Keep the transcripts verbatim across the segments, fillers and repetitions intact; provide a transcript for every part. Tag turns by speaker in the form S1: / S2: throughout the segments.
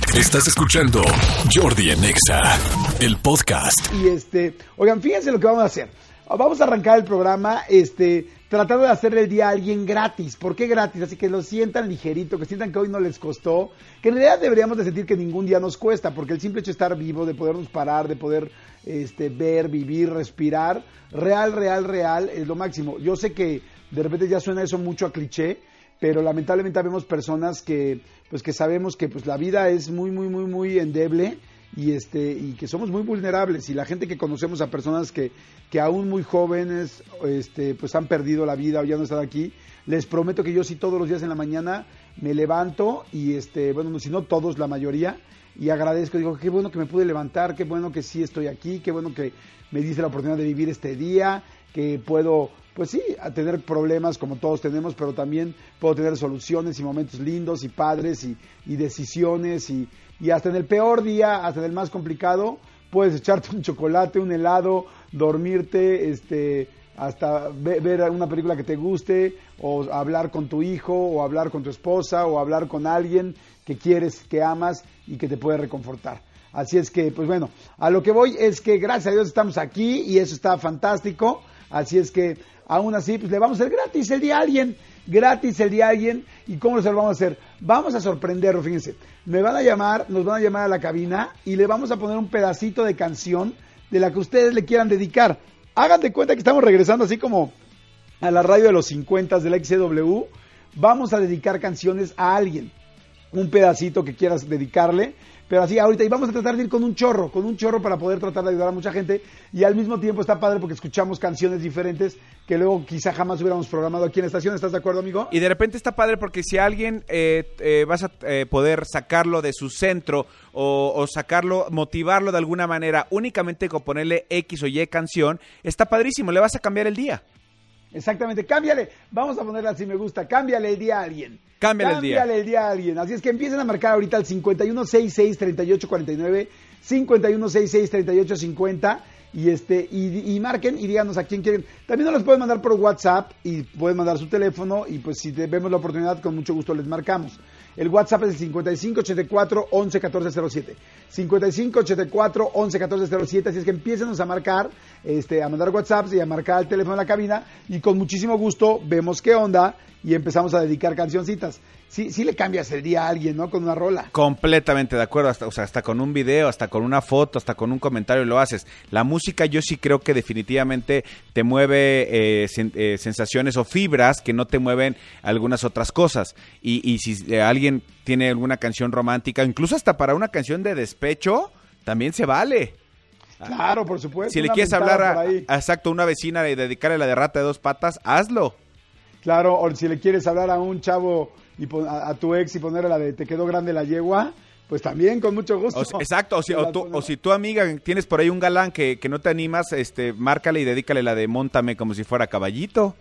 S1: Estás escuchando Jordi en Exa, el podcast.
S2: Y este, oigan, fíjense lo que vamos a hacer. Vamos a arrancar el programa, este, tratando de hacerle el día a alguien gratis. ¿Por qué gratis? Así que lo sientan ligerito, que sientan que hoy no les costó. Que en realidad deberíamos de sentir que ningún día nos cuesta, porque el simple hecho de estar vivo, de podernos parar, de poder este, ver, vivir, respirar, real, real, real, es lo máximo. Yo sé que de repente ya suena eso mucho a cliché, pero lamentablemente vemos personas que, pues que sabemos que pues la vida es muy, muy, muy, muy endeble. Y este y que somos muy vulnerables, y la gente que conocemos a personas que, que aún muy jóvenes este pues han perdido la vida o ya no están aquí, les prometo que yo sí todos los días en la mañana me levanto y este bueno, si no todos, la mayoría, y agradezco, digo, qué bueno que me pude levantar, qué bueno que sí estoy aquí, qué bueno que me diste la oportunidad de vivir este día, que puedo, pues sí, a tener problemas como todos tenemos, pero también puedo tener soluciones y momentos lindos y padres y, y decisiones y, y hasta en el peor día, hasta en el más complicado, puedes echarte un chocolate, un helado, dormirte, este, hasta ver, ver una película que te guste, o hablar con tu hijo, o hablar con tu esposa, o hablar con alguien que quieres, que amas y que te puede reconfortar. Así es que, pues bueno, a lo que voy es que gracias a Dios estamos aquí y eso está fantástico. Así es que, aún así, pues le vamos a hacer gratis el día a alguien, gratis el día a alguien. ¿Y cómo lo vamos a hacer? Vamos a sorprenderlo, fíjense. Me van a llamar, nos van a llamar a la cabina y le vamos a poner un pedacito de canción de la que ustedes le quieran dedicar. Hagan de cuenta que estamos regresando así como a la radio de los cincuenta de la X C W. Vamos a dedicar canciones a alguien. Un pedacito que quieras dedicarle. Pero así ahorita, y vamos a tratar de ir con un chorro, con un chorro para poder tratar de ayudar a mucha gente, y al mismo tiempo está padre porque escuchamos canciones diferentes que luego quizá jamás hubiéramos programado aquí en la estación. ¿Estás de acuerdo, amigo?
S3: Y de repente está padre porque si alguien eh, eh, vas a eh, poder sacarlo de su centro o, o sacarlo, motivarlo de alguna manera únicamente con ponerle X o Y canción, está padrísimo, le vas a cambiar el día.
S2: Exactamente, cámbiale, vamos a ponerle así, me gusta, cámbiale el día a alguien.
S3: Cámbiale el día.
S2: Cámbiale el día a alguien. Así es que empiecen a marcar ahorita al cincuenta y uno sesenta y seis, treinta y ocho cuarenta y nueve, cincuenta y uno sesenta y seis, treinta y ocho cincuenta, y este y, y marquen y díganos a quién quieren. También nos los pueden mandar por WhatsApp y pueden mandar su teléfono, y pues si vemos la oportunidad con mucho gusto les marcamos. El WhatsApp es el cincuenta y cinco ochenta y cuatro once catorce cero siete. cincuenta y cinco ochenta y cuatro once catorce cero siete. Así es que empiécenos a marcar, este, a mandar WhatsApps y a marcar el teléfono de la cabina, y con muchísimo gusto vemos qué onda y empezamos a dedicar cancioncitas. Sí, sí le cambias el día a alguien, ¿no? Con una rola.
S3: Completamente de acuerdo, hasta, o sea, hasta con un video, hasta con una foto, hasta con un comentario lo haces. La música yo sí creo que definitivamente te mueve eh, sen, eh, sensaciones o fibras que no te mueven algunas otras cosas. Y, y si eh, alguien tiene alguna canción romántica, incluso hasta para una canción de despecho, también se vale.
S2: Claro, por supuesto.
S3: Si le quieres hablar a, a, exacto, a una vecina y dedicarle la de Rata de Dos Patas, hazlo.
S2: Claro, o si le quieres hablar a un chavo y pon, a, a tu ex y ponerle la de te quedó grande la yegua, pues también con mucho gusto.
S3: O, exacto, o si, o, tu, o si tu amiga tienes por ahí un galán que, que no te animas, este, márcale y dedícale la de Móntame como si fuera caballito.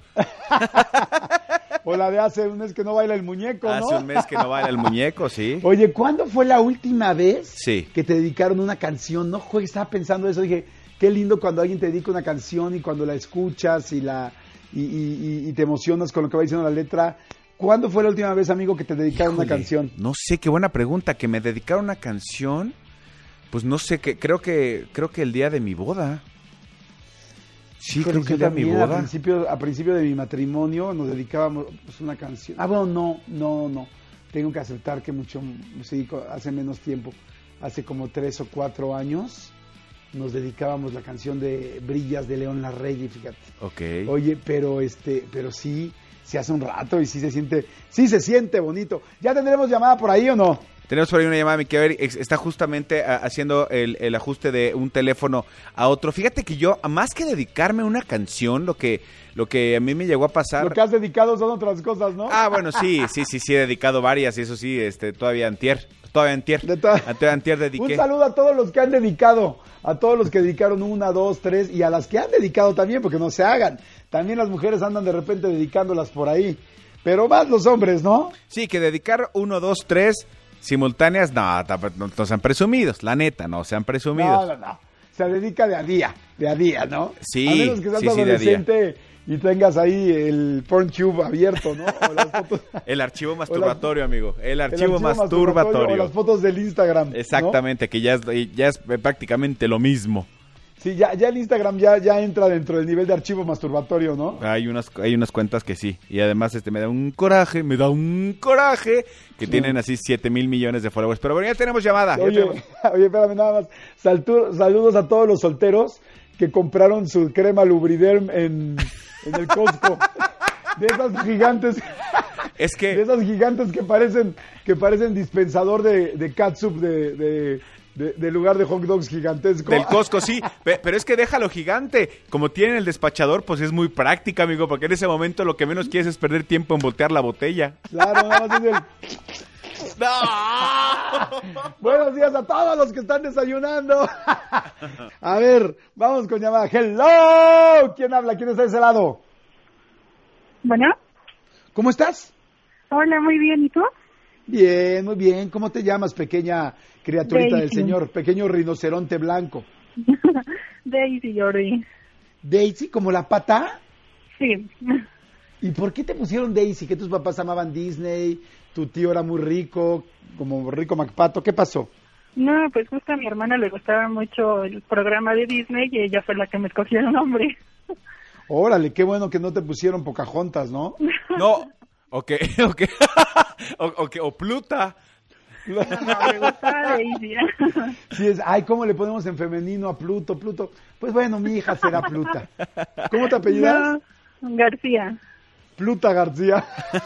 S2: O la de hace un mes que no baila el muñeco, ¿no?
S3: Hace un mes que no baila el muñeco, sí.
S2: Oye, ¿cuándo fue la última vez
S3: sí.
S2: que te dedicaron una canción? No, juegue, estaba pensando eso, dije, qué lindo cuando alguien te dedica una canción y cuando la escuchas y la y, y, y te emocionas con lo que va diciendo la letra. ¿Cuándo fue la última vez, amigo, que te dedicaron Híjole, una canción?
S3: No sé, qué buena pregunta. Que me dedicaron una canción, pues no sé, que creo que creo que el día de mi boda. Sí,
S2: Híjole,
S3: creo que el día de mi boda.
S2: A principio, a principio de mi matrimonio nos dedicábamos pues, una canción. Ah, bueno, no, no, no. Tengo que aceptar que mucho, sí, hace menos tiempo, hace como tres o cuatro años, nos dedicábamos la canción de Brillas de León Larregui, fíjate.
S3: Okay.
S2: Oye, pero este, pero sí, se hace un rato y sí se siente, sí se siente bonito. ¿Ya tendremos llamada por ahí o no?
S3: Tenemos por ahí una llamada, mi querido Eric, está justamente haciendo el, el ajuste de un teléfono a otro. Fíjate que yo, más que dedicarme a una canción, lo que, lo que a mí me llegó a pasar...
S2: Lo que has dedicado son otras cosas, ¿no?
S3: Ah, bueno, sí, sí, sí, sí, he dedicado varias, y eso sí, este, todavía antier, todavía antier,
S2: de to-
S3: antier, antier dediqué.
S2: Un saludo a todos los que han dedicado, a todos los que dedicaron una, dos, tres, y a las que han dedicado también, porque no se hagan. También las mujeres andan de repente dedicándolas por ahí, pero más los hombres, ¿no?
S3: Sí, que dedicar uno, dos, tres... simultáneas, no, no, no sean presumidos, la neta, no sean presumidos.
S2: No, no, no. se dedica de a día, de a día, ¿no?
S3: Sí,
S2: a menos que seas
S3: sí, sí, de a día.
S2: adolescente y tengas ahí el PornTube abierto, ¿no? O las fotos,
S3: El archivo masturbatorio, amigo. El archivo,
S2: el archivo
S3: masturbatorio.
S2: O las fotos del Instagram, ¿no?
S3: Exactamente, que ya es, ya es prácticamente lo mismo.
S2: Sí, ya, ya el Instagram ya, ya entra dentro del nivel de archivo masturbatorio, ¿no?
S3: Hay unas, hay unas cuentas que sí. Y además este me da un coraje, me da un coraje que
S2: Sí.
S3: tienen así siete mil millones de followers. Pero bueno, ya tenemos llamada. ya
S2: Oye,
S3: tenemos-
S2: oye, espérame nada más. Saltu- saludos a todos los solteros que compraron su crema Lubriderm en, en el Costco. De esas gigantes,
S3: Es que...
S2: de esas gigantes que parecen, que parecen dispensador de, de catsup de, de, de, de lugar de hot dogs gigantesco.
S3: Del Costco, sí, pe- pero es que déjalo gigante. Como tienen el despachador, pues es muy práctica, amigo, porque en ese momento lo que menos quieres es perder tiempo en voltear la botella.
S2: Claro, nada más es el... Buenos días a todos los que están desayunando. A ver, vamos con llamada. Hello, ¿quién habla? ¿Quién está de ese lado?
S4: Bueno,
S2: ¿Cómo estás?
S4: hola, muy bien, ¿y tú?
S2: Bien, muy bien. ¿Cómo te llamas, pequeña criaturita del
S4: Daisy.
S2: Señor? Pequeño rinoceronte blanco.
S4: Daisy Jordi.
S2: ¿Daisy, como la pata?
S4: Sí.
S2: ¿Y por qué te pusieron Daisy? ¿Que tus papás amaban Disney? ¿Tu tío era muy rico? ¿Como Rico MacPato? ¿Qué pasó?
S4: No, pues justo a mi hermana le gustaba mucho el programa de Disney y ella fue la que me escogió el nombre.
S2: Órale, qué bueno que no te pusieron Pocahontas, ¿no?
S3: No, ok, ok. o, ok, o Pluta.
S4: No, me gustaba Daisy.
S2: Sí es, ay, ¿cómo le ponemos en femenino a Pluto? Pluto. Pues bueno, mi hija será Pluta. ¿Cómo te apellidas?
S4: No, García.
S2: Pluta García.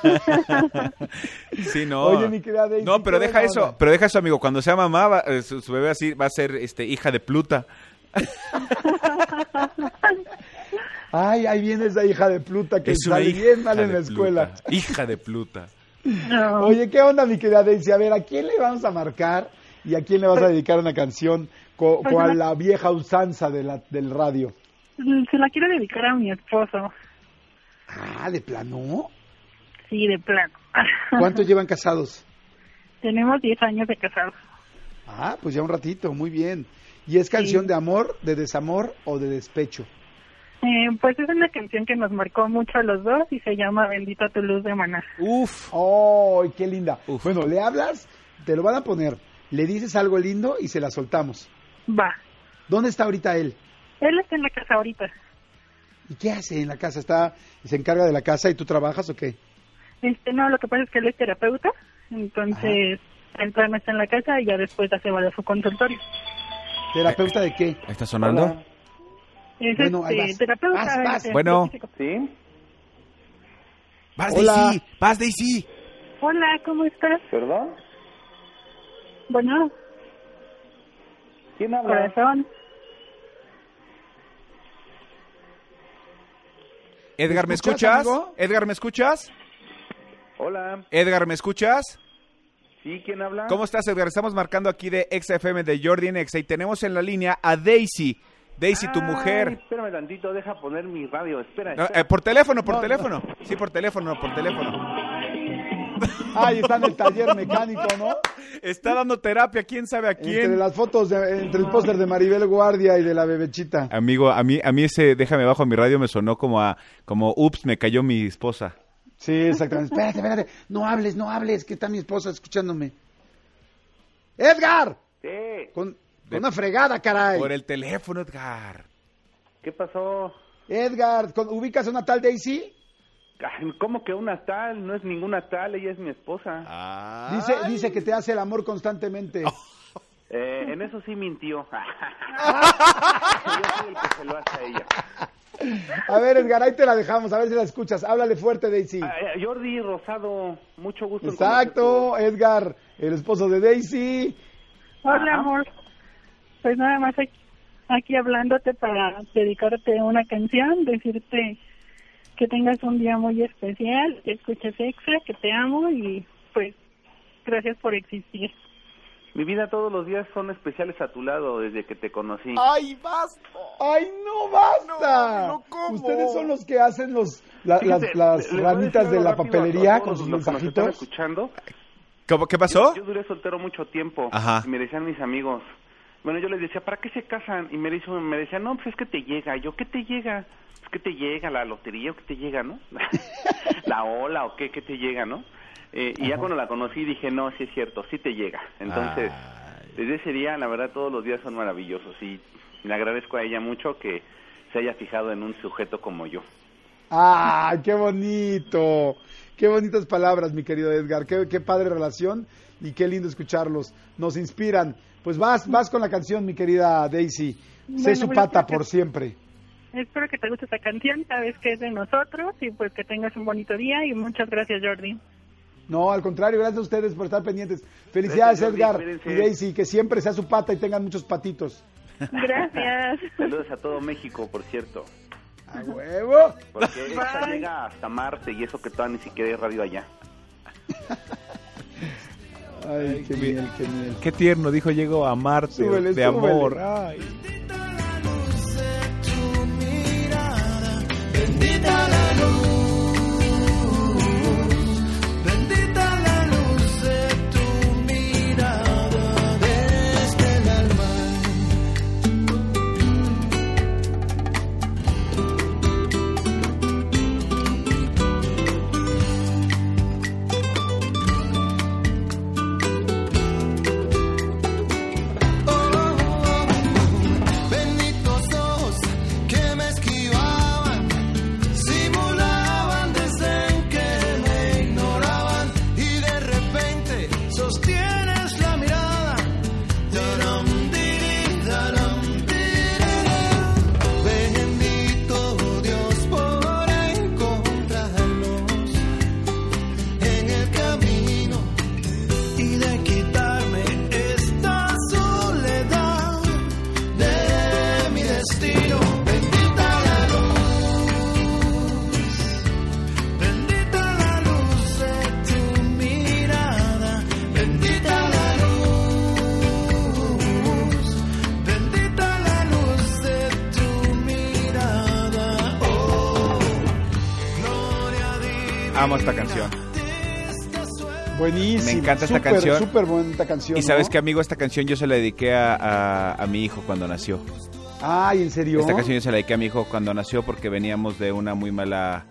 S3: Sí, no.
S2: Oye, mi querida Daisy,
S3: No, pero
S2: qué
S3: deja
S2: buena
S3: eso,
S2: onda.
S3: pero deja eso, amigo. Cuando sea mamá, va- eh, su, su bebé así va a ser este hija de Pluta.
S2: Ay, ahí viene esa hija de Pluta que
S3: Es una
S2: sale
S3: hija
S2: bien mal en
S3: de
S2: la
S3: Pluta.
S2: escuela.
S3: Hija de Pluta.
S4: No.
S2: Oye, ¿qué onda, mi querida Daisy? A ver, ¿a quién le vamos a marcar y a quién le vas a dedicar una canción co-
S4: Pues
S2: cual
S4: no.
S2: la vieja usanza de la, del radio?
S4: Se la quiero dedicar a mi esposo.
S2: Ah, ¿de plano?
S4: Sí, de plano.
S2: ¿Cuántos llevan casados?
S4: Tenemos diez años de casados.
S2: Ah, pues ya un ratito, muy bien. ¿Y es canción
S4: Sí.
S2: de amor, de desamor o de despecho?
S4: Eh, pues es una canción que nos marcó mucho a los dos y se llama Bendita tu luz de Maná.
S3: Uf.
S2: ¡Oh, qué linda!
S3: Uf.
S2: Bueno, le hablas, te lo van a poner, le dices algo lindo y se la soltamos.
S4: Va.
S2: ¿Dónde está ahorita él?
S4: Él está en la casa ahorita.
S2: ¿Y qué hace en la casa? ¿Está, se encarga de la casa y tú trabajas o qué?
S4: Este, no, lo que pasa es que él es terapeuta, entonces el plan está en la casa y ya después ya se va a su consultorio.
S2: ¿Terapeuta de qué?
S3: ¿Está sonando?
S4: Es
S2: Bueno, ahí
S4: este,
S2: vas.
S4: terapeuta.
S2: Vas, vas.
S4: este,
S3: Bueno.
S4: físico.
S5: ¿Sí?
S3: Vas,
S2: Hola.
S3: Daisy. Vas, Daisy.
S4: Hola, ¿cómo estás?
S5: ¿Perdón?
S4: Bueno,
S5: ¿Quién habla?
S4: corazón.
S3: Edgar, ¿me
S2: ¿Me escuchas,
S3: escuchas?
S2: amigo?
S3: Edgar, ¿me escuchas?
S5: Hola.
S3: Edgar, ¿me escuchas?
S5: ¿Sí? ¿Quién habla?
S3: ¿Cómo estás, Edgar? Estamos marcando aquí de X F M de Jordi en Exa y tenemos en la línea a Daisy. Daisy, tu
S5: Ay,
S3: mujer.
S5: Espérame tantito, deja poner mi radio. Espera,
S3: No,
S5: espera.
S3: eh, por teléfono, por
S2: No,
S3: teléfono. Sí, por teléfono, por teléfono.
S2: Ahí está en el taller mecánico, ¿no?
S3: Está dando terapia, quién sabe a
S2: Entre
S3: quién.
S2: las fotos, de- entre el póster de Maribel Guardia y de la bebechita.
S3: Amigo, a mí, a mí ese déjame bajo mi radio me sonó como a, como ups, me cayó mi esposa.
S2: Sí, exactamente. Espérate, espérate. No hables, no hables, que está mi esposa escuchándome. ¡Edgar!
S5: Sí.
S2: Con, con una fregada, caray.
S3: Por el teléfono, Edgar.
S5: ¿Qué pasó?
S2: Edgar, ¿con- ¿ubicas a una tal Daisy?
S5: Ay, ¿cómo que una tal? No es ninguna tal, ella es mi esposa.
S3: Ah.
S2: Dice, dice que te hace el amor constantemente.
S5: Eh, en eso sí mintió. Yo soy el que se lo hace a ella.
S2: A ver, Edgar, ahí te la dejamos, a ver si la escuchas. Háblale fuerte, Daisy.
S5: Ah, eh, Jordi Rosado, mucho gusto. en
S2: Exacto, Edgar, el esposo de Daisy.
S4: Hola,
S5: Ajá.
S4: amor. Pues nada más aquí, aquí hablándote para dedicarte una canción, decirte que tengas un día muy especial, que escuches Exa, que te amo y pues gracias por existir.
S5: Mi vida todos los días son especiales a tu lado desde que te conocí.
S3: ¡Ay, basta!
S2: ¡Ay, no basta!
S3: No, no, ¿cómo?
S2: Ustedes son los que hacen los la-
S5: Fíjate,
S2: las, las
S5: les voy a
S2: ranitas
S5: decir
S2: de
S5: algo
S2: la
S5: rápido a
S2: papelería
S5: todos
S2: con sus
S5: los que nos están
S2: mensajitos.
S5: escuchando.
S3: ¿Cómo, ¿Qué pasó?
S5: Yo, yo duré soltero mucho tiempo.
S3: Ajá.
S5: Y me decían mis amigos, Bueno, yo les decía, ¿para qué se casan? Y me, dice, me decía, no, pues es que te llega. Yo, ¿qué te llega? Pues que te llega la lotería o qué te llega, ¿no? La ola o qué, qué te llega, ¿no? Eh, y ya cuando la conocí dije, no, sí es cierto, sí te llega. Entonces, Ay. desde ese día, la verdad, todos los días son maravillosos. Y le agradezco a ella mucho que se haya fijado en un sujeto como yo.
S2: ¡Ah, qué bonito! Qué bonitas palabras, mi querido Edgar. Qué, qué padre relación y qué lindo escucharlos. Nos inspiran. Pues vas, vas con la canción, mi querida Daisy. Bueno, sé su pues pata por siempre.
S4: Espero que te guste esta canción, sabes que es de nosotros y pues que tengas un bonito día y muchas gracias, Jordi.
S2: No, al contrario, gracias a ustedes por estar pendientes. Felicidades, gracias, Edgar Jordi, y Daisy, que siempre sea su pata y tengan muchos patitos.
S4: Gracias.
S5: Saludos a todo México, por cierto.
S2: ¡A huevo!
S5: Porque esta llega hasta Marte y eso que todavía ni siquiera hay radio allá.
S2: Ay, qué miel, qué miel.
S3: Qué tierno, dijo, llego a Marte, súbele, de súbele. Amor. Ay.
S6: Bendita la luz de tu mirada, bendita la luz, bendita la luz de tu mirada desde el alma.
S3: Amo esta canción.
S2: Buenísimo.
S3: Me encanta
S2: super,
S3: esta canción.
S2: Súper buena canción.
S3: Y sabes
S2: ¿no?
S3: que, amigo, esta canción yo se la dediqué a, a, a mi hijo cuando nació.
S2: Ay, ¿en serio?
S3: Esta canción yo se la dediqué a mi hijo cuando nació porque veníamos de una muy mala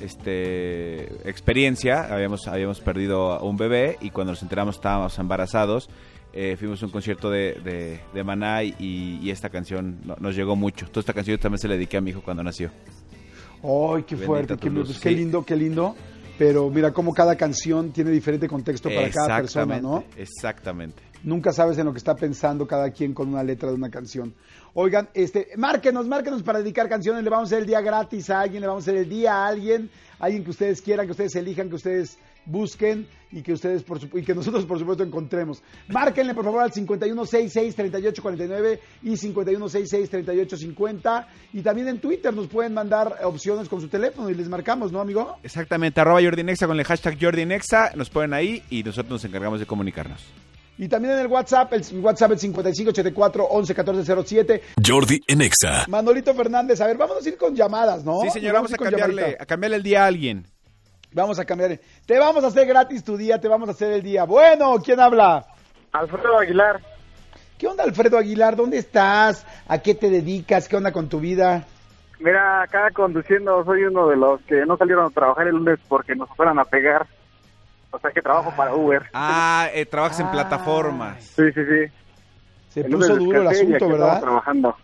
S3: este experiencia. Habíamos, habíamos perdido a un bebé y cuando nos enteramos estábamos embarazados. Eh, fuimos a un concierto de, de, de Maná y, y esta canción no, nos llegó mucho. Toda esta canción yo también se la dediqué a mi hijo cuando nació.
S2: ¡Ay, qué fuerte! Qué, pues, qué lindo, qué lindo. Pero mira cómo cada canción tiene diferente contexto para cada persona, ¿no?
S3: Exactamente.
S2: Nunca sabes en lo que está pensando cada quien con una letra de una canción. Oigan, este, márquenos, márquenos para dedicar canciones. Le vamos a hacer el día gratis a alguien, le vamos a hacer el día a alguien, alguien que ustedes quieran, que ustedes elijan, que ustedes busquen y que ustedes por su, y que nosotros por supuesto encontremos. Márquenle por favor al cincuenta y uno sesenta y seis, treinta y ocho cuarenta y nueve y cincuenta y uno sesenta y seis, treinta y ocho cincuenta, y también en Twitter nos pueden mandar opciones con su teléfono y les marcamos, ¿no, amigo?
S3: Exactamente, arroba Jordi Nexa con el hashtag Jordi Nexa, nos ponen ahí y nosotros nos encargamos de comunicarnos.
S2: Y también en el WhatsApp, el WhatsApp es cincuenta y cinco ochenta y cuatro once catorce cero siete.
S1: Jordi en Nexa.
S2: Manolito Fernández, a ver, vamos a ir con llamadas, ¿no?
S3: Sí, señor, vamos, vamos a cambiarle, a cambiarle el día a alguien.
S2: Vamos a cambiar. Te vamos a hacer gratis tu día, te vamos a hacer el día. Bueno, ¿quién habla?
S7: Alfredo Aguilar.
S2: ¿Qué onda, Alfredo Aguilar? ¿Dónde estás? ¿A qué te dedicas? ¿Qué onda con tu vida?
S7: Mira, acá conduciendo, soy uno de los que no salieron a trabajar el lunes porque nos fueran a pegar. O sea, que trabajo para Uber.
S3: Ah, eh, trabajas ah. en plataformas.
S7: Sí, sí, sí.
S2: Se el puso duro el asunto, ¿verdad?
S7: Trabajando.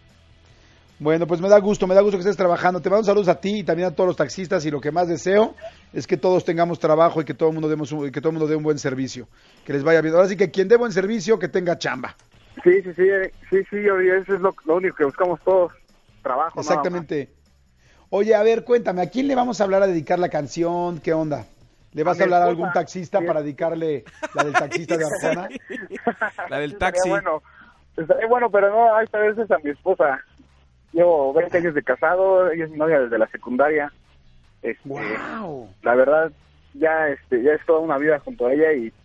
S2: Bueno, pues me da gusto, me da gusto que estés trabajando. Te mando saludos a ti y también a todos los taxistas, y lo que más deseo es que todos tengamos trabajo y que todo el mundo demos un, que todo el mundo dé un buen servicio, que les vaya bien. Ahora sí que quien dé buen servicio, que tenga chamba.
S7: Sí, sí, sí, sí, sí, eso es lo, lo único que buscamos todos, trabajo.
S2: Exactamente. Oye, a ver, cuéntame, ¿a quién le vamos a hablar a dedicar la canción? ¿Qué onda? ¿Le vas a, a hablar a algún taxista sí. para dedicarle la del taxista de Arjona?
S3: La del taxi.
S7: Bueno, bueno, pero no, esta vez es a mi esposa. Llevo veinte años de casado, ella es mi novia desde la secundaria. Este,
S2: wow.
S7: La verdad, ya este ya es toda una vida junto a ella y...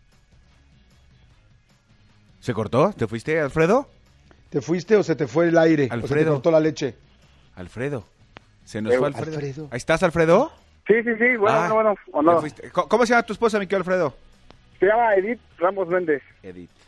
S3: ¿Se cortó? ¿Te fuiste, Alfredo?
S2: ¿Te fuiste o se te fue el aire?
S3: Alfredo.
S2: ¿O se te cortó la leche?
S3: Alfredo. Se nos fue Alfredo.
S2: Alfredo.
S3: ¿Ahí estás, Alfredo?
S7: Sí, sí, sí, bueno, ah, bueno, o no.
S3: ¿Cómo se llama tu esposa, mi querido Alfredo?
S7: Se llama Edith Ramos Méndez.
S3: Edith.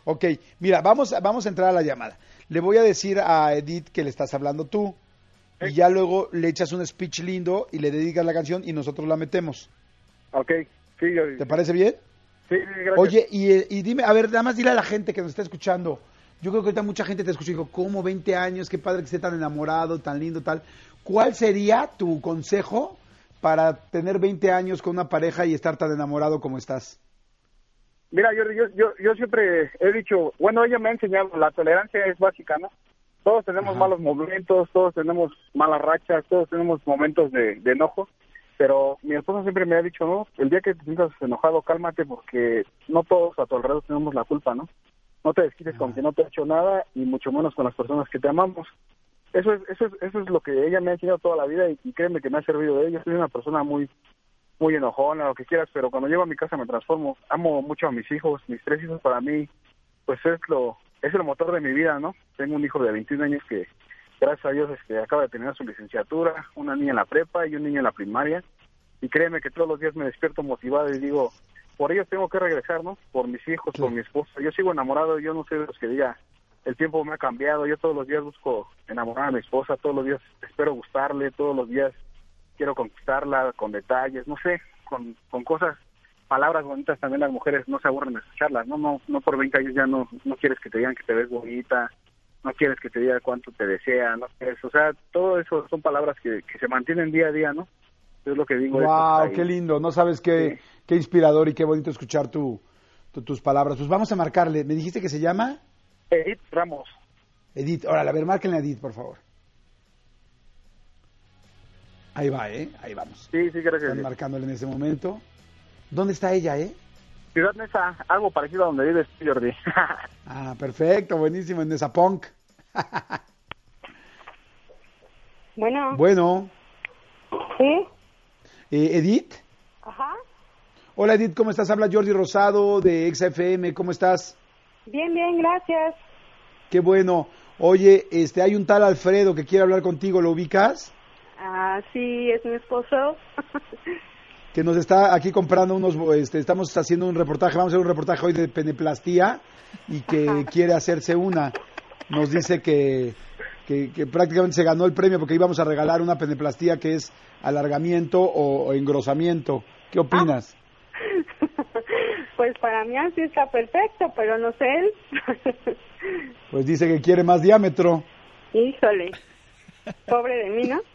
S2: Ok, mira, vamos, vamos a entrar a la llamada. Le voy a decir a Edith que le estás hablando tú. Y ya luego le echas un speech lindo y le dedicas la canción y nosotros la metemos.
S7: Ok, sí, yo...
S2: ¿Te parece bien?
S7: Sí, sí, gracias.
S2: Oye, y, y dime, a ver, nada más dile a la gente que nos está escuchando. Yo creo que ahorita mucha gente te escucha y digo, ¿cómo veinte años? Qué padre que esté tan enamorado, tan lindo, tal. ¿Cuál sería tu consejo para tener veinte años con una pareja y estar tan enamorado como estás?
S7: Mira, yo, yo, yo, yo siempre he dicho, bueno, ella me ha enseñado, la tolerancia es básica, ¿no? Todos tenemos
S2: Ajá.
S7: malos momentos, todos tenemos malas rachas, todos tenemos momentos de, de enojo, pero mi esposa siempre me ha dicho, no, el día que te sientas enojado, cálmate, porque no todos a tu alrededor tenemos la culpa, ¿no? No te desquites con que no te ha hecho nada y mucho menos con las personas que te amamos. Eso es, eso es, eso es lo que ella me ha enseñado toda la vida y, y créeme que me ha servido de ella. Soy una persona muy, muy enojona, lo que quieras, pero cuando llego a mi casa me transformo. Amo mucho a mis hijos, mis tres hijos para mí, pues es lo, es el motor de mi vida, ¿no? Tengo un hijo de veintiún años que, gracias a Dios, este, acaba de terminar su licenciatura, una niña en la prepa y un niño en la primaria. Y créeme que todos los días me despierto motivado y digo, por ellos tengo que regresar, ¿no? Por mis hijos,
S2: Sí.
S7: por mi esposa. Yo sigo enamorado, yo no sé de los que diga, el tiempo me ha cambiado, yo todos los días busco enamorar a mi esposa, todos los días espero gustarle, todos los días quiero conquistarla con detalles, no sé, con, con cosas, palabras bonitas. También las mujeres no se aburren de escucharlas, no, no, no por veinte años ya no, no quieres que te digan que te ves bonita, no quieres que te diga cuánto te desea, no quieres, o sea, todo eso son palabras que, que se mantienen día a día, ¿no? Es lo que digo.
S2: Wow,
S7: eso,
S2: qué lindo. No sabes qué,
S7: Sí.
S2: qué inspirador y qué bonito escuchar tu, tu- tus palabras. Pues vamos a marcarle. ¿Me dijiste que se llama?
S7: Edith Ramos.
S2: Edith. Órale, a ver, márquenle a Edith, por favor. Ahí va, ¿eh? Ahí vamos.
S7: Sí, sí, gracias.
S2: Están marcándole en ese momento. ¿Dónde está ella, eh?
S7: Ciudad Neza, algo parecido a donde vives, Jordi.
S2: Ah, perfecto, buenísimo, en esa punk.
S8: Bueno,
S2: Bueno,
S8: ¿sí?
S2: eh, Edith.
S8: Ajá.
S2: Hola, Edith, ¿cómo estás? Habla Jordi Rosado de Exa F M, ¿cómo estás?
S8: Bien, bien, gracias.
S2: Qué bueno. Oye, este, hay un tal Alfredo que quiere hablar contigo, ¿lo ubicas?
S8: Ah, sí, es mi esposo.
S2: Que nos está aquí comprando unos, este, estamos haciendo un reportaje, vamos a hacer un reportaje hoy de peneplastía y que
S8: Ajá.
S2: quiere hacerse una. Nos dice que, que, que prácticamente se ganó el premio porque íbamos a regalar una peneplastía que es alargamiento o, o engrosamiento. ¿Qué opinas?
S8: Pues para mí así está perfecto, pero no sé él.
S2: Pues dice que quiere más diámetro.
S8: Híjole, pobre de mí, ¿no?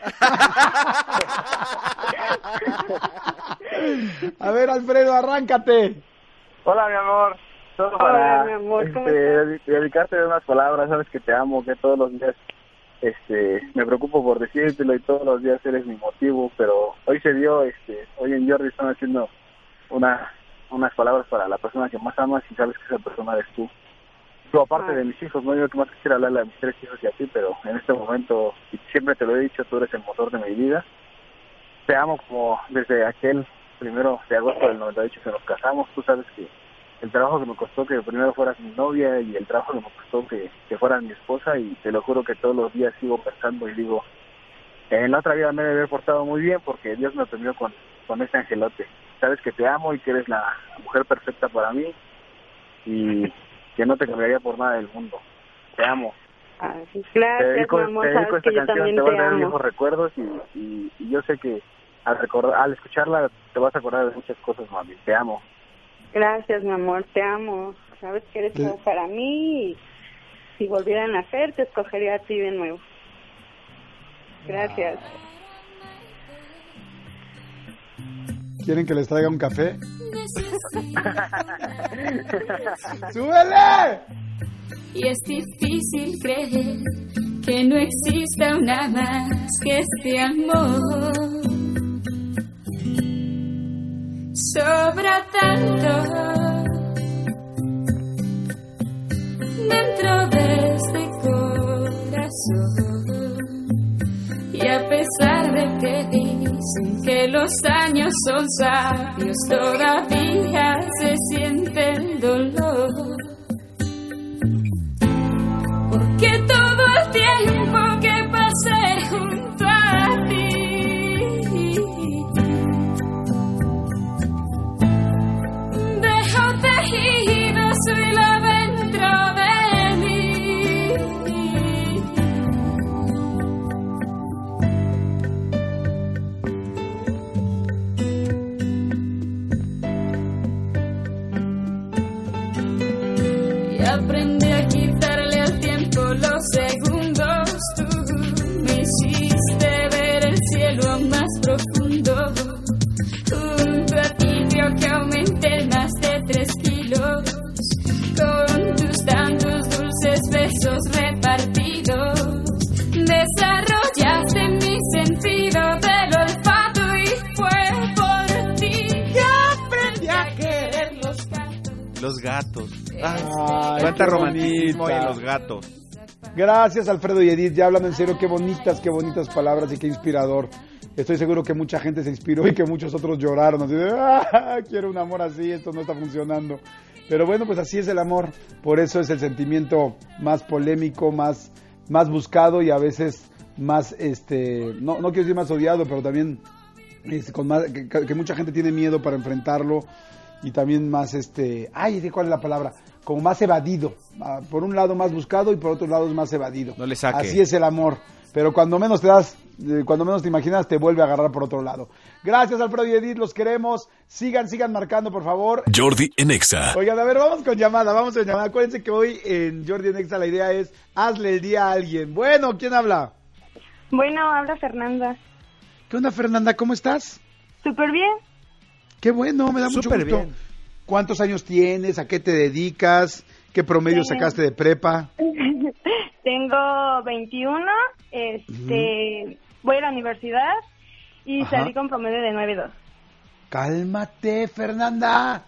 S2: A ver, Alfredo, arráncate.
S7: Hola, mi amor. Solo
S8: Hola,
S7: para
S8: mi amor, ¿cómo
S7: este, dedicarte unas palabras, sabes que te amo, que todos los días este, me preocupo por decírtelo y todos los días eres mi motivo, pero hoy se dio, este, hoy en Jordi están haciendo una unas palabras para la persona que más amas y sabes que esa persona eres tú. Tú aparte
S8: Ah.
S7: de mis hijos, no yo que más quisiera hablarle a mis tres hijos y a ti, pero en este momento, y siempre te lo he dicho, tú eres el motor de mi vida. Te amo como desde aquel primero de agosto del noventa y ocho que nos casamos. Tú sabes que el trabajo que me costó que primero fueras mi novia y el trabajo que me costó que, que fueras mi esposa, y te lo juro que todos los días sigo pensando y digo, en la otra vida me debe haber portado muy bien porque Dios me premió con, con este angelote. Sabes que te amo y que eres la mujer perfecta para mí y que no te cambiaría por nada del mundo. Te amo.
S8: Ah,
S7: Te
S8: gracias,
S7: dedico,
S8: mi amor,
S7: te dedico
S8: sabes
S7: esta
S8: que yo
S7: canción,
S8: también
S7: te va a
S8: te
S7: traer
S8: amo.
S7: viejos recuerdos y, y, y yo sé que al recordar, al escucharla te vas a acordar de muchas cosas, mami. Te amo.
S8: Gracias, mi amor, te amo. Sabes que eres todo para mí y si volvieran a nacer te escogería a ti de nuevo. Gracias.
S2: ¿Quieren que les traiga un café? ¡Súbele!
S9: Y es difícil creer que no exista una más que este amor. Sobra tanto dentro de este corazón. Y a pesar de que dicen que los años son sabios, todavía se siente el dolor. Porque todo el tiempo que pasé junto a ti, dejo tejido, soy la ventana aprendí a quitarle al tiempo los segundos. Tú me hiciste ver el cielo más profundo. Junto a ti veo que aumenté más de tres kilos. Con tus tantos dulces besos repartidos, desarrollaste mi sentido del olfato y fue por ti que aprendí a querer los gatos.
S3: Los gatos.
S2: Ay,
S3: Cuánta
S2: qué
S3: romanticismo hay en
S2: bonita.
S3: los gatos.
S2: Gracias, Alfredo y Edith. Ya hablando en serio, qué bonitas, qué bonitas palabras y qué inspirador. Estoy seguro que mucha gente se inspiró y que muchos otros lloraron. Así de, ah, quiero un amor así, esto no está funcionando. Pero bueno, pues así es el amor. Por eso es el sentimiento más polémico, más, más buscado y a veces más, este, no, no quiero decir más odiado, pero también es con más, que, que mucha gente tiene miedo para enfrentarlo y también más, este, ay, ¿de cuál es la palabra? Como más evadido. Ah, por un lado más buscado y por otro lado es más evadido.
S3: No le saque.
S2: Así es el amor. Pero cuando menos te das, eh, cuando menos te imaginas, te vuelve a agarrar por otro lado. Gracias, Alfredo y Edith, los queremos. Sigan, sigan marcando, por favor.
S1: Jordi en Exa.
S2: Oigan, a ver, vamos con llamada, vamos con llamada. Acuérdense que hoy en Jordi en Exa la idea es, hazle el día a alguien. Bueno, ¿quién habla?
S8: Bueno, habla Fernanda.
S2: ¿Qué onda, Fernanda? ¿Cómo estás?
S8: Súper bien.
S2: Qué bueno, me da mucho
S3: Súper
S2: gusto.
S3: bien.
S2: ¿Cuántos años tienes? ¿A qué te dedicas? ¿Qué promedio
S8: Sí.
S2: sacaste de prepa?
S8: Tengo veintiuno, este, voy a la universidad y
S2: Ajá.
S8: salí con promedio de nueve punto dos.
S2: Cálmate, Fernanda.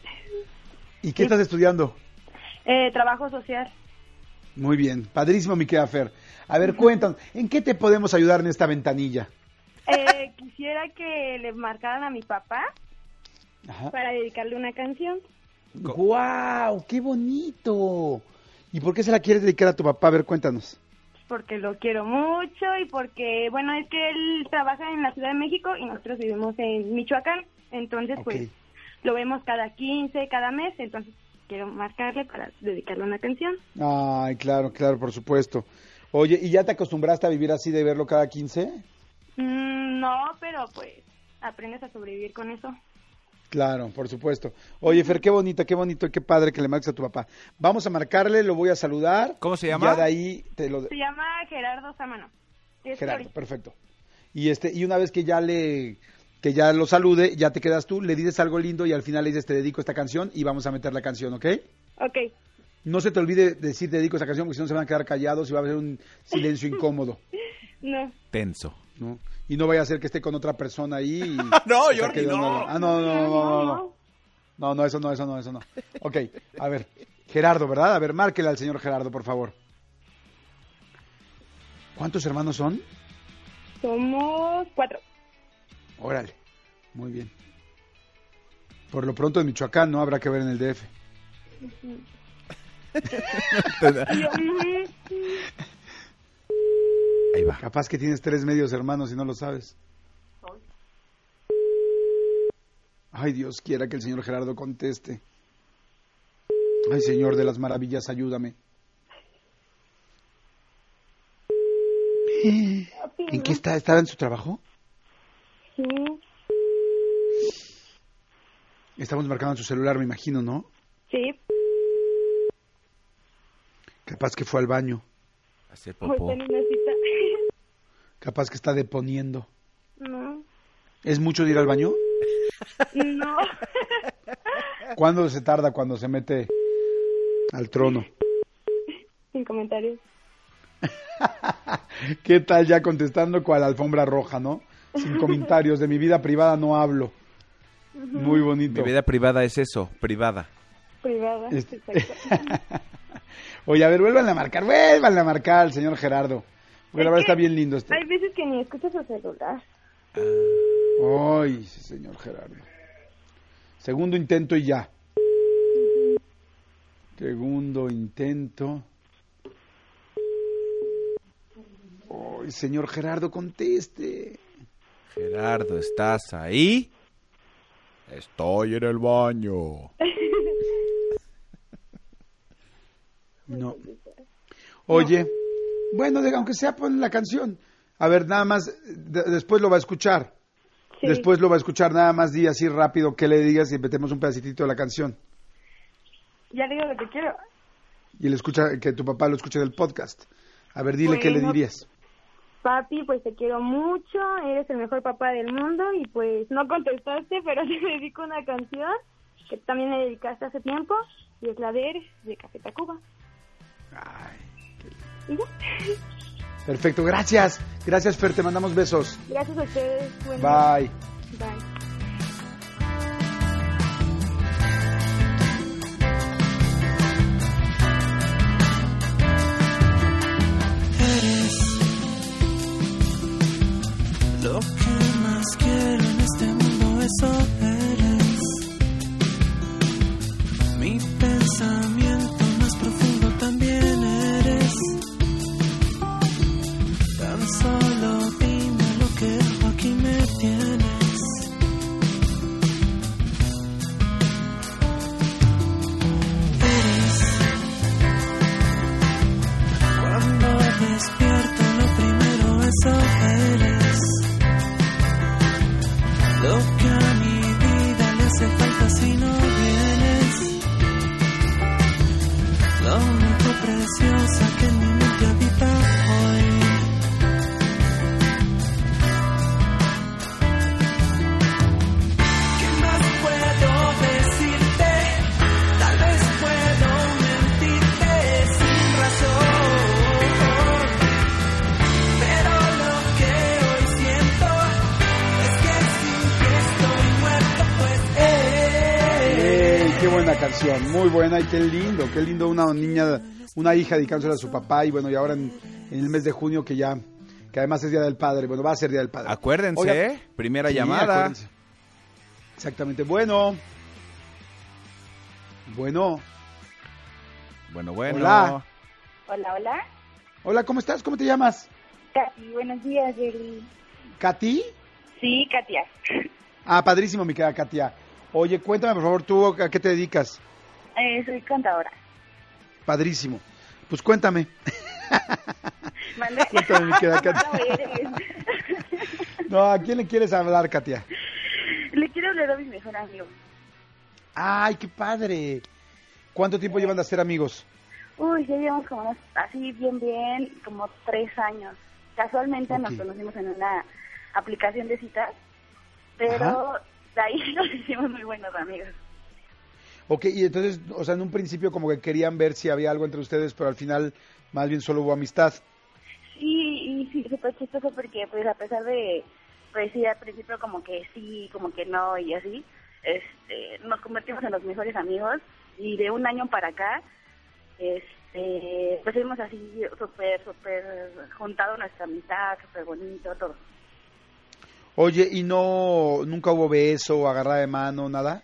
S2: ¿Y qué
S8: Sí.
S2: estás estudiando?
S8: Eh, trabajo social.
S2: Muy bien, padrísimo, mi querida Fer. A ver, cuéntanos, ¿en qué te podemos ayudar en esta ventanilla?
S8: Eh, quisiera que le marcaran a mi papá
S2: Ajá.
S8: para dedicarle una canción.
S2: ¡Guau! ¡Qué bonito! ¿Y por qué se la quieres dedicar a tu papá? A ver, cuéntanos.
S8: Porque lo quiero mucho y porque, bueno, es que él trabaja en la Ciudad de México y nosotros vivimos en Michoacán. Entonces,
S2: Ok.
S8: pues, lo vemos cada quince, cada mes. Entonces, quiero marcarle para dedicarle una canción.
S2: Ay, claro, claro, por supuesto. Oye, ¿y ya te acostumbraste a vivir así de verlo cada quince?
S8: Mm, no, pero pues, aprendes a sobrevivir con eso.
S2: Claro, por supuesto. Oye, Fer, qué bonito, qué bonito y qué padre que le marques a tu papá. Vamos a marcarle, lo voy a saludar.
S3: ¿Cómo se
S2: y
S3: llama?
S2: Ya de ahí te lo...
S8: Se llama Gerardo Sámano. Es
S2: Gerardo,
S8: Flori.
S2: perfecto. Y este y una vez que ya le que ya lo salude, ya te quedas tú, le dices algo lindo y al final le dices te dedico esta canción y vamos a meter la canción, ¿ok?
S8: Ok.
S2: No se te olvide decir te dedico esta canción porque si no se van a quedar callados y va a haber un silencio incómodo,
S8: No.
S3: Tenso.
S2: ¿no? Y no vaya a ser que esté con otra persona ahí y...
S3: No,
S2: o sea,
S3: Jordi,
S2: que
S3: no.
S2: Ah, no, no, no, no, no, no. No, no, eso no, eso no, eso no. Ok, a ver, Gerardo, ¿verdad? A ver, márquele al señor Gerardo, por favor. ¿Cuántos hermanos son?
S8: Somos cuatro.
S2: Órale, muy bien. Por lo pronto en Michoacán, no habrá que ver en el D F.
S3: Ahí va.
S2: Capaz que tienes tres medios hermanos y no lo sabes. Ay, Dios quiera que el señor Gerardo conteste. Ay, Señor de las maravillas, ayúdame. ¿En qué está? ¿Estaba en su trabajo?
S8: Sí.
S2: Estamos marcando en su celular, me imagino, ¿no?
S8: Sí.
S2: Capaz que fue al baño.
S3: Hacer
S8: Voy
S3: popó.
S8: a tener una cita.
S2: Capaz que está deponiendo.
S8: No.
S2: ¿Es mucho de ir al baño?
S8: No.
S2: ¿Cuándo se tarda cuando se mete al trono?
S8: Sin comentarios.
S2: ¿Qué tal ya contestando cual alfombra roja, no? Sin comentarios, de mi vida privada no hablo. Muy bonito.
S3: Mi vida privada es eso, privada.
S8: Privada.
S2: Este-
S8: Exacto.
S2: Oye, a ver, vuelvan a marcar, vuelvan a marcar al señor Gerardo. Porque la
S8: Es
S2: verdad
S8: que
S2: está bien lindo este.
S8: Hay veces que ni escucho su celular.
S2: Ay, sí, señor Gerardo. Segundo intento y ya. Segundo intento. Ay, señor Gerardo, conteste.
S3: Gerardo, ¿estás ahí? Estoy en el baño.
S2: No. Oye, bueno, de- aunque sea pon la canción. A ver, nada más, de- después lo va a escuchar.
S8: Sí.
S2: Después lo va a escuchar, nada más di así rápido que le digas y metemos un pedacitito de la canción.
S8: Ya digo lo que quiero.
S2: y él escucha, que tu papá lo escuche del podcast. A ver, dile
S10: Bueno,
S2: qué le dirías.
S10: Papi, pues te quiero mucho, eres el mejor papá del mundo y pues no contestaste, pero te dedico una canción que también me dedicaste hace tiempo y es la de Eres, de Café Tacuba.
S2: Ay,
S10: ¿Y ya?
S2: perfecto, gracias. Gracias, Fer, te mandamos besos.
S10: Gracias a ustedes. Buen
S2: Bye.
S10: día. Bye.
S6: Lo que más quiero en este mundo, eso eres. Mi pensamiento más profundo también eres. Tan solo dime lo que hago, aquí me tienes. Eres. Cuando despierto lo primero, eso eres. Lo que a mi vida le hace falta si no vienes. Lo único preciosa que en mi mente habita hoy. ¿Qué más puedo decirte? Tal vez puedo mentirte sin razón. Pero lo que hoy siento es que sin que estoy muerto, pues eh.
S2: ¡Ey! Qué buena canción, muy buena y qué lindo, qué lindo una niña, una hija dedicándose a su papá y bueno, y ahora en, en el mes de junio que ya, que además es Día del Padre, bueno, va a ser Día del Padre.
S3: Acuérdense,
S2: Oiga,
S3: ¿eh? Primera
S2: sí,
S3: llamada.
S2: acuérdense. Exactamente, bueno. Bueno.
S3: Bueno, bueno.
S2: Hola.
S8: Hola, hola.
S2: Hola, ¿cómo estás? ¿Cómo te llamas?
S8: Katy, buenos días, Jerry.
S2: ¿Katy?
S8: Sí, Katia.
S2: Ah, padrísimo, mi querida Katia. Oye, cuéntame, por favor, ¿tú a qué te dedicas?
S8: Eh, soy cantadora.
S2: Padrísimo. Pues cuéntame.
S8: Mande.
S2: Cuéntame, mi querida Katia.
S8: No eres.
S2: No, ¿a quién le quieres hablar, Katia?
S8: Le quiero hablar a mi mejor amigo.
S2: Ay, qué padre. ¿Cuánto tiempo llevan de ser amigos?
S8: Uy, ya llevamos como unos, así bien, bien, como tres años. Casualmente
S2: Ok.
S8: nos conocimos en una aplicación de citas, pero
S2: Ajá.
S8: de ahí nos hicimos muy buenos amigos.
S2: Ok, y entonces, o sea, en un principio como que querían ver si había algo entre ustedes, pero al final más bien solo hubo amistad.
S8: Sí, y sí, súper chistoso porque pues a pesar de, pues sí, al principio como que sí, como que no y así, este, nos convertimos en los mejores amigos y de un año para acá, este, pues hemos así súper, súper juntado nuestra amistad, súper bonito, todo.
S2: Oye, ¿y no, nunca hubo beso, agarrada de mano, nada?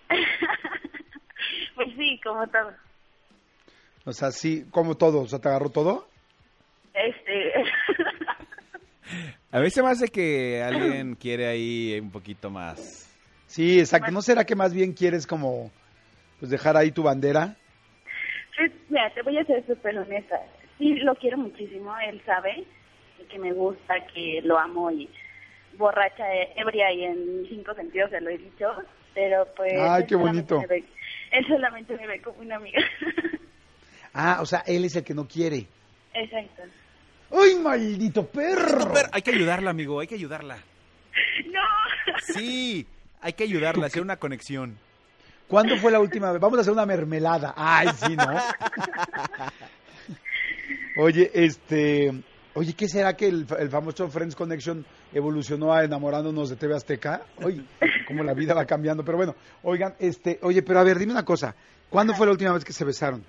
S8: Pues sí, como todo.
S2: O sea, sí, como todo, o sea, ¿te agarró todo?
S8: Este,
S3: A mí se me hace que alguien quiere ahí un poquito más.
S2: Sí, exacto. ¿No será que más bien quieres como, pues dejar ahí tu bandera?
S8: sí, mira, te voy a ser súper honesta. Sí, lo quiero muchísimo, él sabe que me gusta, que lo amo y borracha, ebria y en cinco sentidos se lo he dicho, pero pues...
S2: Ay,
S8: él
S2: qué
S8: solamente
S2: bonito.
S8: me ve- él solamente me ve como una amiga.
S2: Ah, o sea, él es el que no quiere.
S8: Exacto.
S2: ¡Ay, maldito perro!
S3: Super, hay que ayudarla, amigo, hay que ayudarla.
S8: ¡No!
S3: Sí, hay que ayudarla, hacer una conexión.
S2: ¿Cuándo fue la última vez? Vamos a hacer una mermelada. Ay, sí, ¿no? Oye, este... Oye, ¿qué será que el, el famoso Friends Connection evolucionó a enamorándonos de T V Azteca? Oye, cómo la vida va cambiando. Pero bueno, oigan, este... Oye, pero a ver, dime una cosa. ¿Cuándo fue la última vez que se besaron?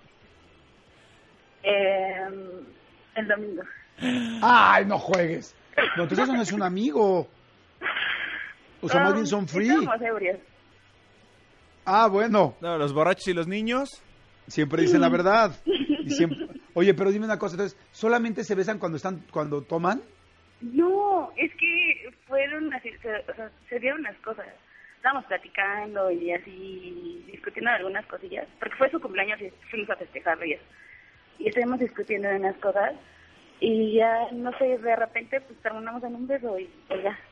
S8: Eh, el domingo.
S2: ¡Ay, no juegues! No, entonces eso no es un amigo. O sea, más bien son free.
S8: Estábamos ebrios.
S2: Ah, bueno.
S3: No, los borrachos y los niños.
S2: Siempre dicen la verdad. Y siempre... Oye, pero dime una cosa, entonces, ¿solamente se besan cuando están, cuando toman?
S8: No, es que fueron así, se, o sea, se dieron unas cosas. Estábamos platicando y así, discutiendo algunas cosillas, porque fue su cumpleaños y fuimos a festejarlo y eso. Y estuvimos discutiendo de unas cosas y ya, no sé, de repente pues terminamos en un beso y pues ya.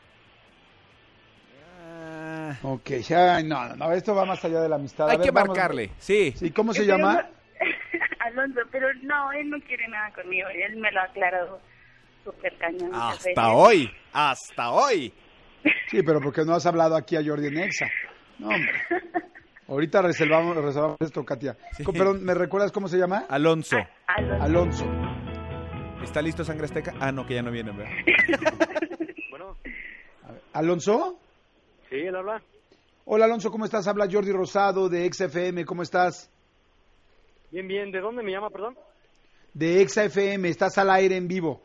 S3: Ah,
S2: Ok, ya, no, no, no, esto va más allá de la amistad. A
S3: hay
S2: ver,
S3: que
S2: vamos.
S3: marcarle, sí.
S2: Sí, ¿cómo se
S8: Estuvimos-
S2: llama?
S8: Alonso, pero no, él no quiere nada conmigo, él me lo ha aclarado súper cañón. muchas
S3: Hasta
S8: veces.
S3: hoy, hasta hoy.
S2: Sí, pero porque no has hablado aquí a Jordi Nexa. No, hombre. Ahorita reservamos, reservamos esto, Katia.
S3: Sí.
S2: Co- Perdón, ¿me recuerdas cómo se llama?
S3: Alonso.
S8: Alonso.
S2: Alonso.
S3: ¿Está listo Sangre Azteca? Ah, no, que ya no viene, ¿verdad?
S11: Bueno,
S2: A ver, ¿Alonso?
S11: sí, él habla.
S2: Hola, Alonso, ¿cómo estás? Habla Jordi Rosado de Exa F M, ¿cómo estás?
S11: Bien, bien. ¿De dónde me llama, perdón?
S2: De Exa F M, estás al aire en vivo.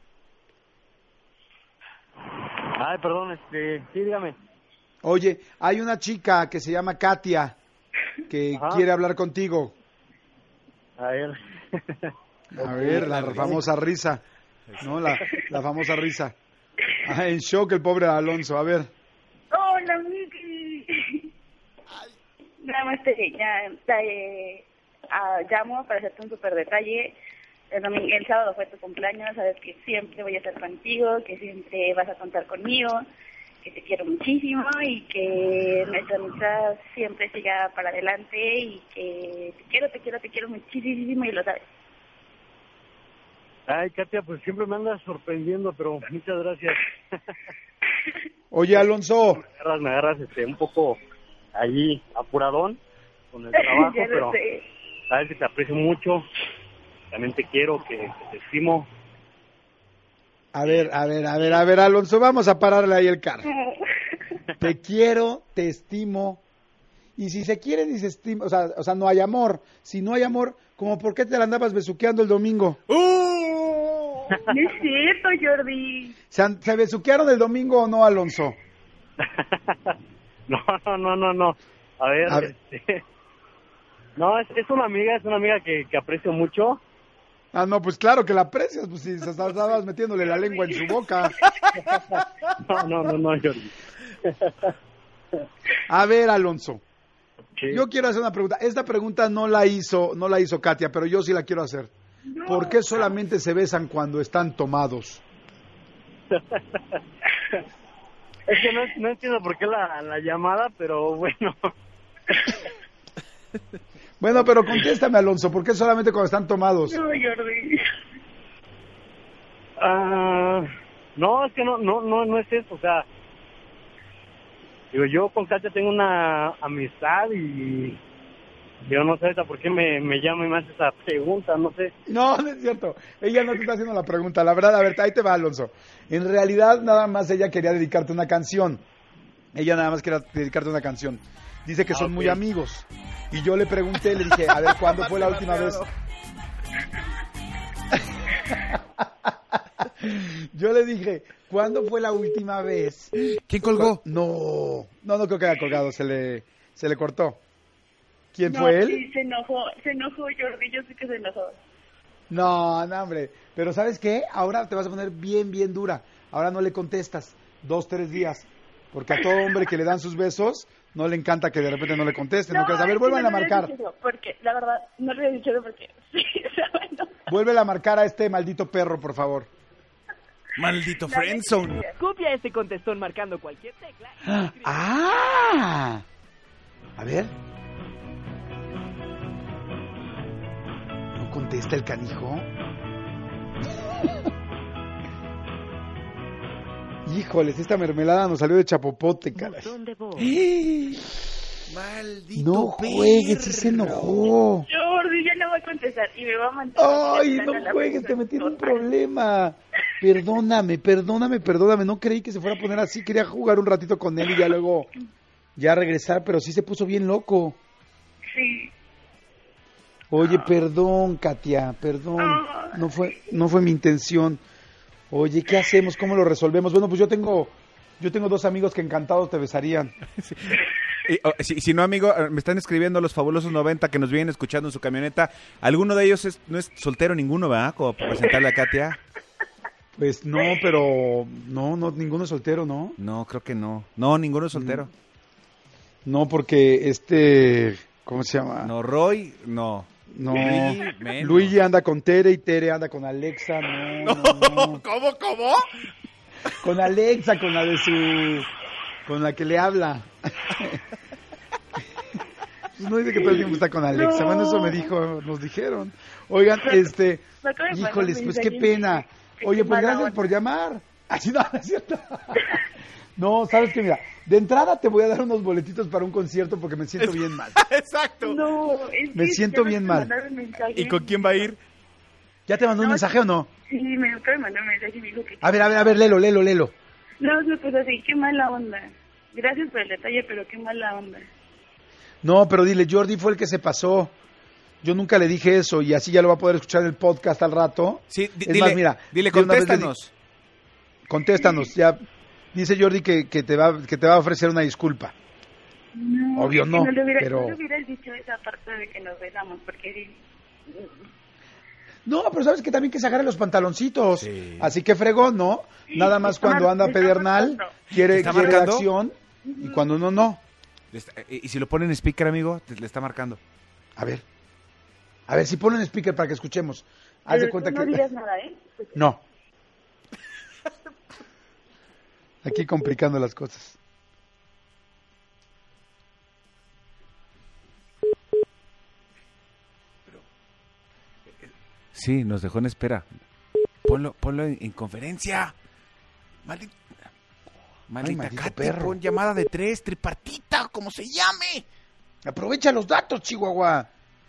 S11: Ay, perdón, este... Sí, dígame.
S2: Oye, hay una chica que se llama Katia que
S11: Ajá.
S2: quiere hablar contigo.
S11: A ver.
S2: A ver, la famosa risa. ¿No? La, la famosa risa. Ah, en shock el pobre Alonso. A ver.
S8: Hola, Miki. Nada más te, ya, te ah, llamo para hacerte un súper detalle. El, domingo, el sábado fue tu cumpleaños, sabes que siempre voy a estar contigo, que siempre vas a contar conmigo, que te quiero muchísimo y que nuestra amistad siempre siga para adelante y que te quiero, te quiero, te quiero muchísimo y lo sabes.
S11: Ay, Katia, pues siempre me andas sorprendiendo, pero muchas gracias.
S2: Oye, Alonso.
S11: Me agarras, me agarras este, un poco allí apuradón con el trabajo,
S8: Ya lo
S11: pero
S8: sé.
S11: sabes que te aprecio mucho, también te quiero, que, que te estimo.
S2: A ver, a ver, a ver, a ver, Alonso, vamos a pararle ahí el carro. Te quiero, te estimo. Y si se quiere, ni se estima, o sea, o sea, no hay amor. Si no hay amor, ¿cómo por qué te la andabas besuqueando el domingo?
S8: No es cierto, Jordi.
S2: ¿Se, han- ¿Se besuquearon el domingo o no, Alonso?
S11: No, no, no, no, no. A ver,
S2: A ver.
S11: este... No, es, es una amiga, es una amiga que, que aprecio mucho.
S2: Ah, no, pues claro que la aprecias, pues si se estabas metiéndole la lengua en su boca.
S11: No, no, no, no, Jordi.
S2: A ver, Alonso,
S11: Sí.
S2: yo quiero hacer una pregunta. Esta pregunta no la hizo, no la hizo Katia, pero yo sí la quiero hacer. ¿Por qué solamente se besan cuando están tomados?
S11: Es que no, no entiendo por qué la, la llamada, pero bueno.
S2: Bueno, pero contéstame, Alonso, ¿por qué solamente cuando están tomados?
S8: No, Jordi.
S11: Ah, no, es que no, no, no, no es eso, o sea, digo, yo con Katia tengo una amistad y yo no sé ahorita por qué me, me llama y me hace esa pregunta, no sé.
S2: No, no es cierto. Ella no te está haciendo la pregunta. La verdad, a ver, ahí te va, Alonso. En realidad, nada más ella quería dedicarte una canción. Ella nada más quería dedicarte una canción. Dice que
S11: Ah,
S2: son
S11: ok.
S2: muy amigos. Y yo le pregunté, le dije, a ver, ¿cuándo fue la última vez? Yo le dije, ¿cuándo fue la última vez?
S3: ¿Quién colgó?
S2: No, no, no creo que haya colgado, se le, se le cortó. ¿Quién
S8: No,
S2: fue él?
S8: sí, se enojó, se enojó Jordi, yo sé que se enojó.
S2: No, no, hombre. Pero ¿sabes qué? Ahora te vas a poner bien, bien dura. Ahora no le contestas dos, tres días. Porque a todo hombre que le dan sus besos, no le encanta que de repente no le contesten. No, a ver,
S8: es que
S2: vuelvan
S8: no
S2: a
S8: le había
S2: marcar.
S8: dicho eso, porque, la verdad, no le había dicho eso porque sí, se va a enojar.
S2: Vuelve a marcar a este maldito perro, por favor.
S3: Maldito friendzone.
S12: Copia este contestón marcando cualquier tecla.
S2: ¡Ah! A ver. ¿No contesta el canijo? Híjoles, esta mermelada nos salió de chapopote, caray.
S3: Maldito
S2: No juegues, sí se enojó.
S8: Jordi, ya no va a contestar y me va a mandar.
S2: Ay, no juegues, te metí en un problema. Perdóname, perdóname, perdóname. No creí que se fuera a poner así. Quería jugar un ratito con él y ya luego ya regresar, pero sí se puso bien loco.
S8: Sí.
S2: Oye, perdón, Katia, perdón. No fue, no fue mi intención. Oye, ¿qué hacemos? ¿Cómo lo resolvemos? Bueno, pues yo tengo, yo tengo dos amigos que encantados te besarían.
S3: Y, oh, si, si no, amigo, eh, me están escribiendo los fabulosos noventa que nos vienen escuchando en su camioneta. ¿Alguno de ellos es, no es soltero ninguno, verdad? Como para presentarle a Katia.
S2: Pues no, pero no, no, ninguno es soltero, ¿no?
S3: No, creo que no. No, ninguno es soltero.
S2: No, porque este, ¿cómo se llama?
S3: No, Roy, no.
S2: No,
S3: Luigi, menos.
S2: Luigi anda con Tere y Tere anda con Alexa, no, no, no.
S3: ¿Cómo, cómo?
S2: Con Alexa, con la de su, con la que le habla. Pues no dice que todo el tiempo está con Alexa.
S4: No.
S2: Bueno, eso me dijo, nos dijeron. Oigan, este,
S4: Me acaba de mandar
S2: híjoles,
S4: un
S2: pues
S4: mensaje
S2: qué pena.
S4: que- que
S2: Oye,
S4: qué
S2: pues
S4: mala
S2: gracias
S4: onda.
S2: por llamar. Así no, no es cierto. No, sabes que mira, de entrada te voy a dar unos boletitos para un concierto porque me siento bien mal.
S3: Exacto.
S4: No, es
S2: Me
S4: que
S2: siento
S4: ya
S2: bien
S4: me
S2: mal.
S4: mandaron mensaje.
S3: ¿Y con quién va a ir?
S2: ¿Ya te mandó un
S4: No,
S2: mensaje o no?
S4: Sí, me acaba de mandar un mensaje y me dijo que...
S2: A ver, a ver, a ver, léelo, léelo, léelo.
S4: No, me puso así, qué mala onda. Gracias por el detalle, pero qué mala onda.
S2: No, pero dile, Jordi fue el que se pasó. Yo nunca le dije eso y así ya lo va a poder escuchar en el podcast al rato.
S3: Sí, di-
S2: es
S3: dile,
S2: más, mira,
S3: dile,
S2: de una vez le di-
S3: contéstanos.
S2: Contéstanos, ya. Dice Jordi que, que, te va, que te va a ofrecer una disculpa.
S4: No,
S2: Obvio
S4: es que
S2: no,
S4: le hubiera,
S2: pero-
S4: no le hubieras dicho esa parte de que nos besamos, porque sí.
S2: No, pero sabes que también que se agarre los pantaloncitos. Así que fregón, ¿no? Nada más
S4: está
S2: cuando
S4: mar-
S2: anda
S4: está
S2: pedernal,
S4: marcando.
S2: quiere,
S3: ¿Está
S2: quiere
S3: marcando?
S2: acción, y cuando no, no.
S3: Le está- Y si lo pone en speaker, amigo, te- le está marcando.
S2: A ver. A ver, si ponen speaker para que escuchemos. Haz de
S4: Pero
S2: cuenta
S4: tú no
S2: que...
S4: digas nada, ¿eh?
S2: No. Aquí complicando las cosas.
S3: Sí, nos dejó en espera. Ponlo, ponlo en, en conferencia. Maldita, maldita
S2: maldito
S3: Katy,
S2: perro.
S3: pon llamada de tres, tripartita, como se llame.
S2: Aprovecha los datos, Chihuahua.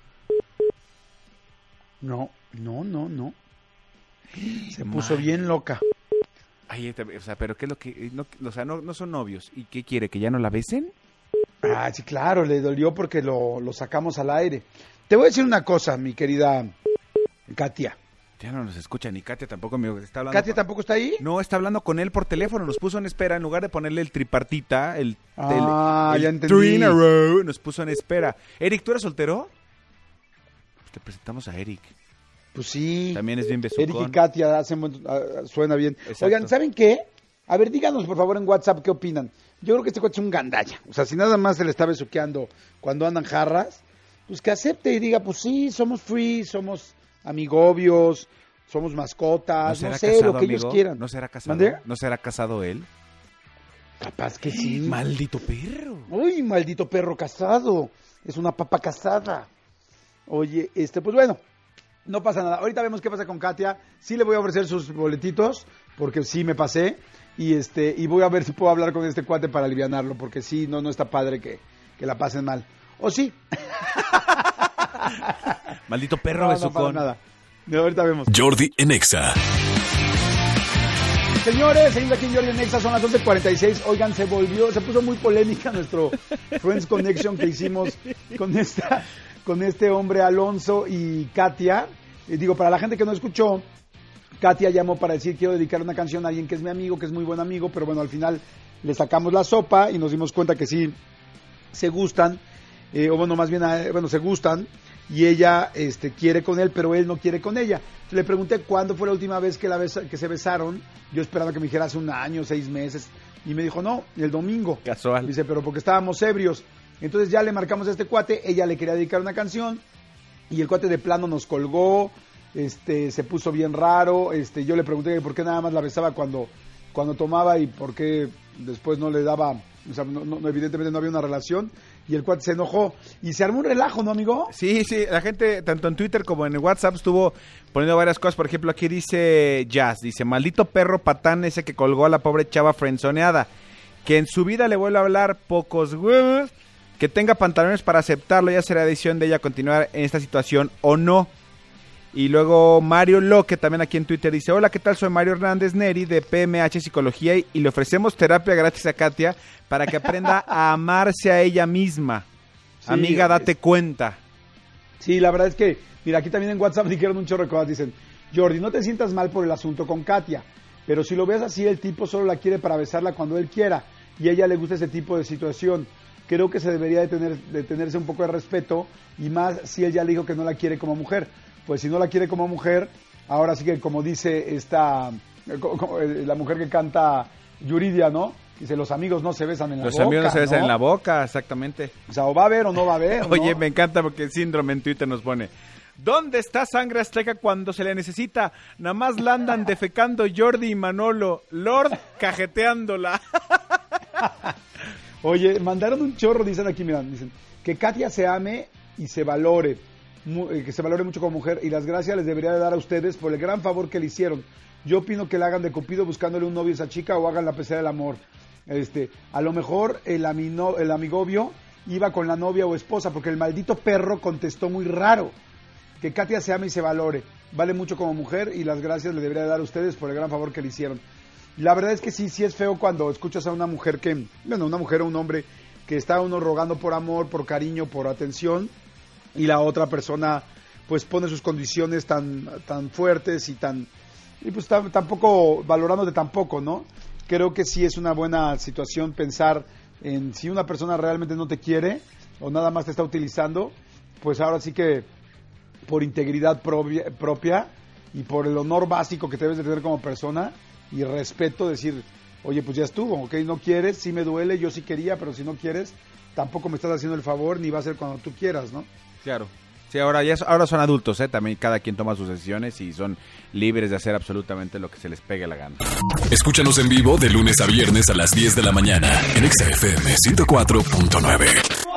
S2: No, no, no, no. Se puso
S3: Mal.
S2: bien loca.
S3: Ay, esta- o sea, pero ¿qué es lo que...? No, o sea, no, no son novios. ¿Y qué quiere? ¿Que ya no la besen?
S2: Ah, sí, claro, le dolió porque lo, lo sacamos al aire. Te voy a decir una cosa, mi querida Katia.
S3: Ya no nos escucha ni Katia tampoco, amigo. Está hablando
S2: ¿Katia
S3: con-
S2: tampoco está ahí?
S3: No, está hablando con él por teléfono. Nos puso en espera. En lugar de ponerle el tripartita, el...
S2: Ah,
S3: el,
S2: ya
S3: el
S2: entendí.
S3: three in a row, nos puso en espera. Eric, ¿tú eres soltero? Pues te presentamos a Eric.
S2: Pues sí.
S3: También es bien besucón.
S2: Eric y Katia hacen buen- ah, suena bien.
S3: Exacto.
S2: Oigan, ¿saben qué? A ver, díganos por favor en WhatsApp qué opinan. Yo creo que este cuate es un gandalla. O sea, si nada más se le está besuqueando cuando andan jarras, pues que acepte y diga, pues sí, somos free, somos amigobios, somos mascotas, no,
S3: será
S2: sé,
S3: casado,
S2: lo que ellos
S3: amigo?
S2: quieran.
S3: ¿No será casado?
S2: ¿Mande?
S3: ¿No será casado él?
S2: Capaz que sí.
S3: Maldito perro.
S2: Uy, maldito perro casado. Es una papa casada. Oye, este, pues bueno, no pasa nada. Ahorita vemos qué pasa con Katia. Sí le voy a ofrecer sus boletitos, porque sí me pasé. Y este, y voy a ver si puedo hablar con este cuate para alivianarlo, porque sí, no, no está padre que, que la pasen mal. ¿O sí?
S3: Maldito perro
S2: No, no
S3: besucón.
S2: pasa nada. Ahorita vemos.
S1: Jordi en Exa.
S2: Señores, seguimos aquí en Jordi en Exa, son las once cuarenta y seis. Oigan, se volvió, se puso muy polémica nuestro Friends Connection que hicimos con esta, con este hombre Alonso y Katia. Y digo, para la gente que no escuchó, Katia llamó para decir quiero dedicar una canción a alguien que es mi amigo, que es muy buen amigo, pero bueno, al final le sacamos la sopa y nos dimos cuenta que sí se gustan, eh, o bueno, más bien, eh, bueno, se gustan, y ella este, quiere con él, pero él no quiere con ella. Entonces, le pregunté cuándo fue la última vez que, la besa- que se besaron. Yo esperaba que me dijera hace un año, seis meses, y me dijo, no, el domingo.
S3: Casual.
S2: Dice, pero porque estábamos ebrios. Entonces ya le marcamos a este cuate, ella le quería dedicar una canción, y el cuate de plano nos colgó, este, se puso bien raro, este, yo le pregunté por qué nada más la besaba cuando, cuando tomaba y por qué después no le daba, o sea, no, no, evidentemente no había una relación, y el cuate se enojó, y se armó un relajo, ¿no, amigo?
S3: Sí, sí, la gente, tanto en Twitter como en el WhatsApp, estuvo poniendo varias cosas. Por ejemplo, aquí dice Jazz, dice, maldito perro patán ese que colgó a la pobre chava frenzoneada, que en su vida le vuelve a hablar, pocos huevos, que tenga pantalones para aceptarlo, ya será decisión de ella continuar en esta situación o no. Y luego Mario Loque, también aquí en Twitter, dice, hola, ¿qué tal? Soy Mario Hernández Neri de P M H Psicología y, y le ofrecemos terapia gratis a Katia para que aprenda a amarse a ella misma.
S2: Sí,
S3: Amiga, date
S2: es-
S3: cuenta.
S2: Sí, la verdad es que, mira, aquí también en WhatsApp dijeron un chorro de cosas, dicen, Jordi, no te sientas mal por el asunto con Katia, pero si lo ves así, el tipo solo la quiere para besarla cuando él quiera, y a ella le gusta ese tipo de situación. Creo que se debería de, tener, de tenerse un poco de respeto, y más si él ya le dijo que no la quiere como mujer. Pues si no la quiere como mujer, ahora sí que como dice esta, eh, co- co- eh, la mujer que canta Yuridia, ¿no? Dice, los amigos no se besan en la
S3: Los
S2: boca,
S3: amigos no se besan
S2: ¿no?
S3: en la boca, exactamente.
S2: O sea, o va a haber o no va a haber, ¿no?
S3: Oye, me encanta porque el síndrome en Twitter nos pone, ¿dónde está sangre azteca cuando se le necesita? Nada más la andan defecando Jordi y Manolo, Lord cajeteándola.
S2: Oye, mandaron un chorro, dicen aquí, miran, dicen, Que Katia se ame y se valore, mu- eh, que se valore mucho como mujer, y las gracias les debería de dar a ustedes por el gran favor que le hicieron. Yo opino que le hagan de cupido buscándole un novio a esa chica o hagan la pesada del amor. Este, a lo mejor el, amino, el amigobio iba con la novia o esposa, porque el maldito perro contestó muy raro. Que Katia se ame y se valore, vale mucho como mujer y las gracias le debería de dar a ustedes por el gran favor que le hicieron. La verdad es que sí, sí es feo cuando escuchas a una mujer que, bueno, una mujer o un hombre que está uno rogando por amor, por cariño, por atención, y la otra persona pues pone sus condiciones tan, tan fuertes y tan, y pues tam- tampoco valorándote tampoco, ¿no? Creo que sí es una buena situación pensar en si una persona realmente no te quiere o nada más te está utilizando, pues ahora sí que por integridad propia, propia y por el honor básico que debes de tener como persona y respeto, decir, oye, pues ya estuvo, ok, no quieres, sí me duele, yo sí quería, pero si no quieres, tampoco me estás haciendo el favor, ni va a ser cuando tú quieras, ¿no?
S3: Claro. Sí, ahora ya ahora son adultos, ¿eh? También cada quien toma sus decisiones y son libres de hacer absolutamente lo que se les pegue la gana.
S1: Escúchanos en vivo de lunes a viernes a las diez de la mañana en Exa F M ciento cuatro punto nueve.